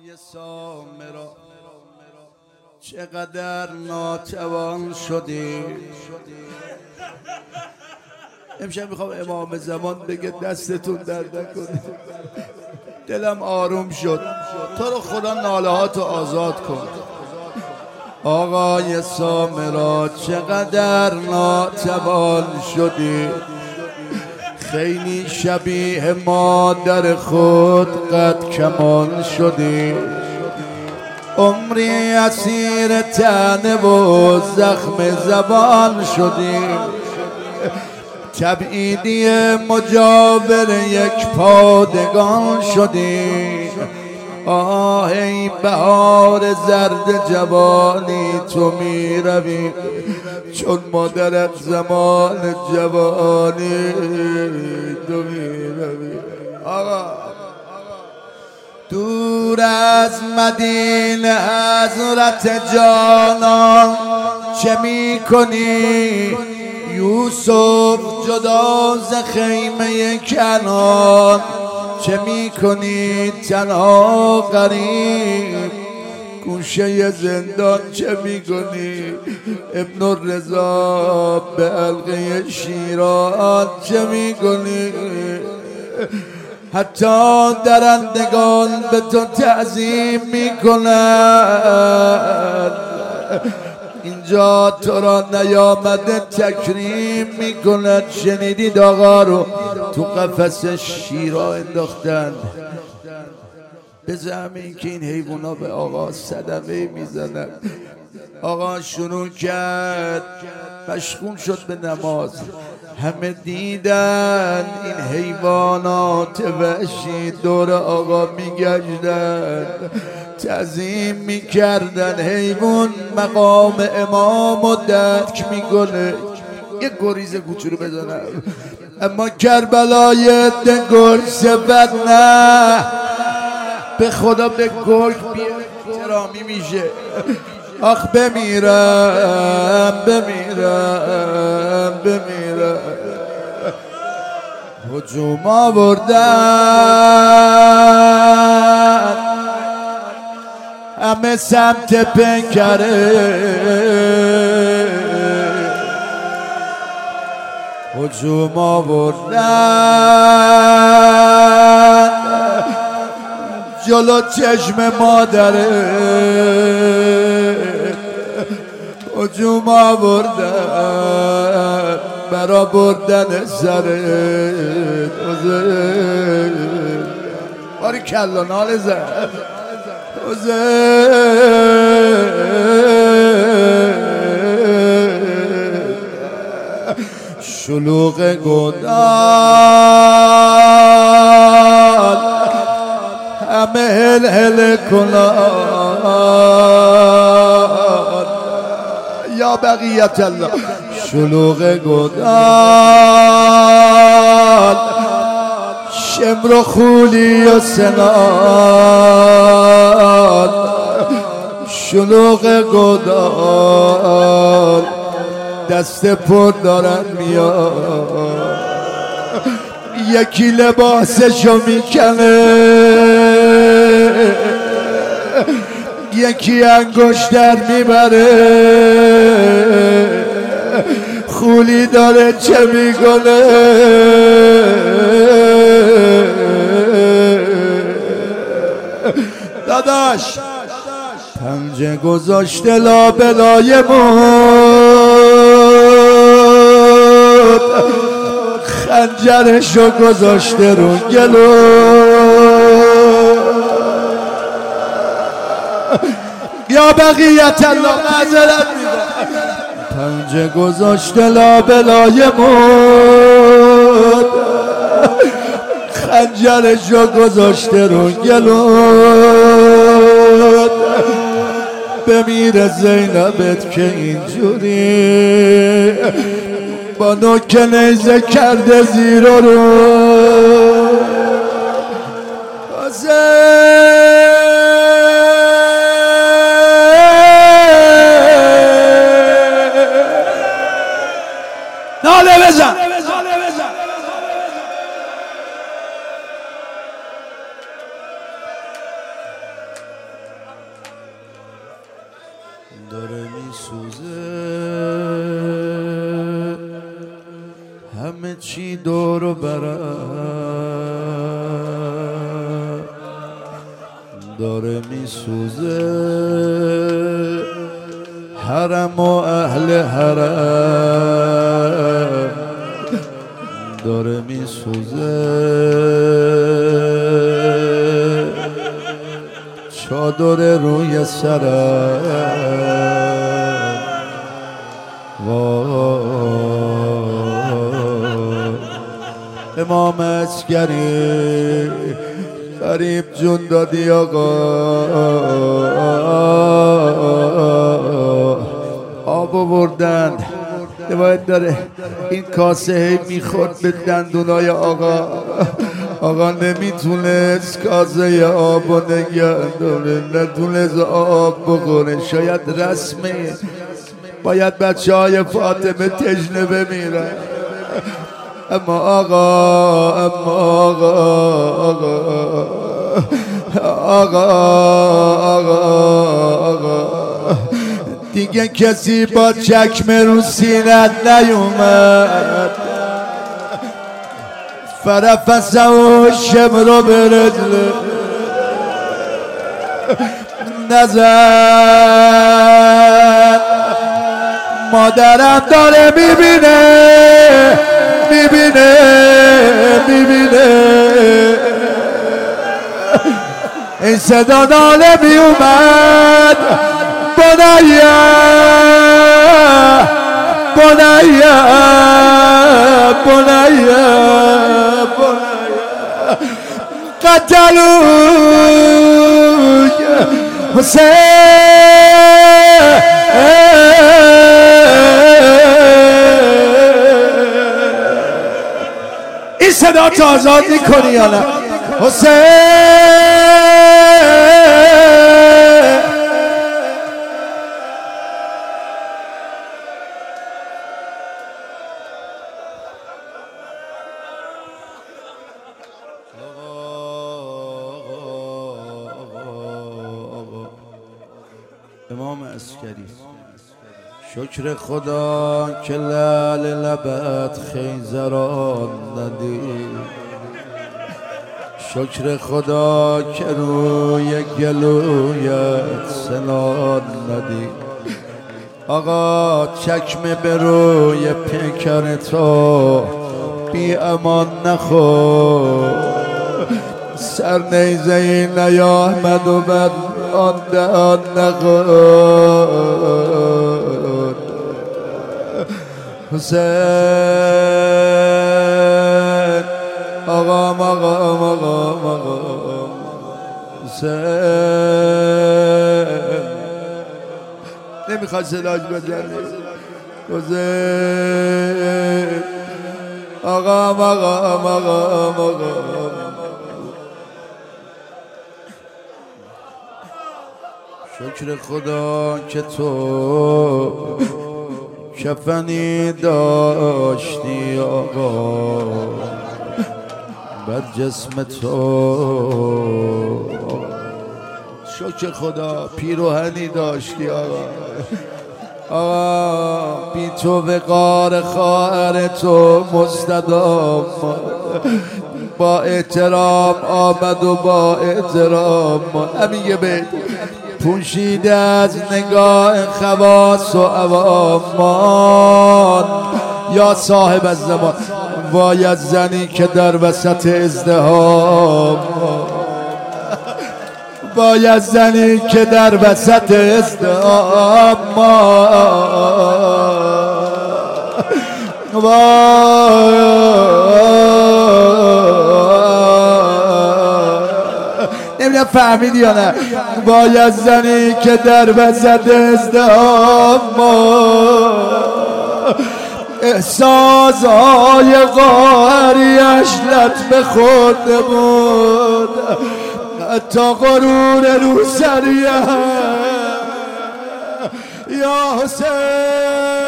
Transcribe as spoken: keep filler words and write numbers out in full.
آقای سامرا چقدر ناتوان شدی. امشب میخوام امام زمان بگه دستتون درد نکنه. دلم آروم شد. تو رو خدا ناله هاتو آزاد کن. آقای سامرا چقدر ناتوان شدی، خیلی شبیه مادر خود قد کمان شدی. عمری اسیر طعنه و زخم زبان شدی، تبعیدی مجاور یک پادگان شدی. آه ای بهار زرد جوانی تو می روی، چون مادرت زمان جوانی تو می روی. آقا دور از مدینه حضرت جانان چه می کنی؟ یوسف جدا ز خیمه کنان چه می کنی؟ تنها غریب گوشه زندان چه می کنی؟ ابن الرضا به حلقه شیران چه می کنی؟ حتی درندگان به تو تعظیم می کنند، اینجا تو را نیامده تکریم می کند. شنیدید آقا رو تو قفس شیرا انداختند به زمین که این حیوونا به آقا صدمه میزنن. آقا شروع کرد، مشغول شد به نماز. همه دیدن این حیوانات وحشی دور آقا میگشتن، تعظیم میکردن. حیوان مقام امام و درک میکنه. یه گریز کوچولو بزنم، اما کربلای دنگل سبت نه. به خدا به گرگ بی احترامی میشه. آخ بمیرم بمیرم بمیرم. هجوم آوردن همه سمت پنکره، هجوم آوردن جلو چشم مادره، هجوم آوردن برا بردن سرت. باری کلا ناله زد شلوغ گودال همه هل هل کنان یا بقیت الله. شلوغ گودال شمر و خولی و سنان، شلوغ گودال دست پر دارن میاد. یکی لباسشو میکنه، یکی انگشتر میبره. خولی داره چه میکنه؟ داداش پنجه گذاشته لابلای مود، خنجرشو گذاشته رو گلو. یا بقیت الله معذرت می‌خوام. پنجه گذاشته لابلای مود، خنجرشو گذاشته رو گلو. بمیره زینبت که اینجوری با نوک نیزه کرده زیر رو. ناله بزن. داره میسوزه همه چی دور و برم داره میسوزه حرم و اهل حرم داره میسوزه چادر روی سرم امام عسکری غریب جون دادی آقا آب آوردن باید داره این کاسه هی میخورد به دندونای آقا آقا نمیتونست کاسه آب و نگه داره نتونست آب بخوره شاید رسمه باید بچه های فاطمه تشنه بمیرن اما آقا اما آقا آقا آقا آقا آقا دیگه کسی با چکمه رو سینت نیومد فرفسه و شمرو برجله نزد مادرم داره میبینه میبینه میبینه این صدا ناله میومد بنایا بنایا بنایا بنایا قتلوک حسین این صدا تو آزاد میکنی یا نه حسین امام عسکری شکر خدا که لعل لبت خیزران ندید شکر خدا که روی گلویت سنان ندید آقا چکمه به روی پیکر تو بی امان نخور سر نیزه این نیامد و بد آن دهان نخور حسین آقام آقام آقام آقام حسین نمیخواد صداش بزنی حسین آقام آقام آقام آقام شکر خدا که تو کفنی داشتی آقا بر جسم تو شکر خدا پیروهنی داشتی آقا آقا بی تو وقار خواهر تو مستدام با احترام آمد و با احترام همین یه بیت پوشیده از نگاه خواص و عوامان یا صاحب الزمان وای از زنی که در وسط ازدحام وای از زنی که در وسط ازدحام نمیدونم فهمیدی یا نه وای از زنی که در وسط ازدحام احساسهای قاهریش لطمه خورده بود حتی غرور روسریه یا حسین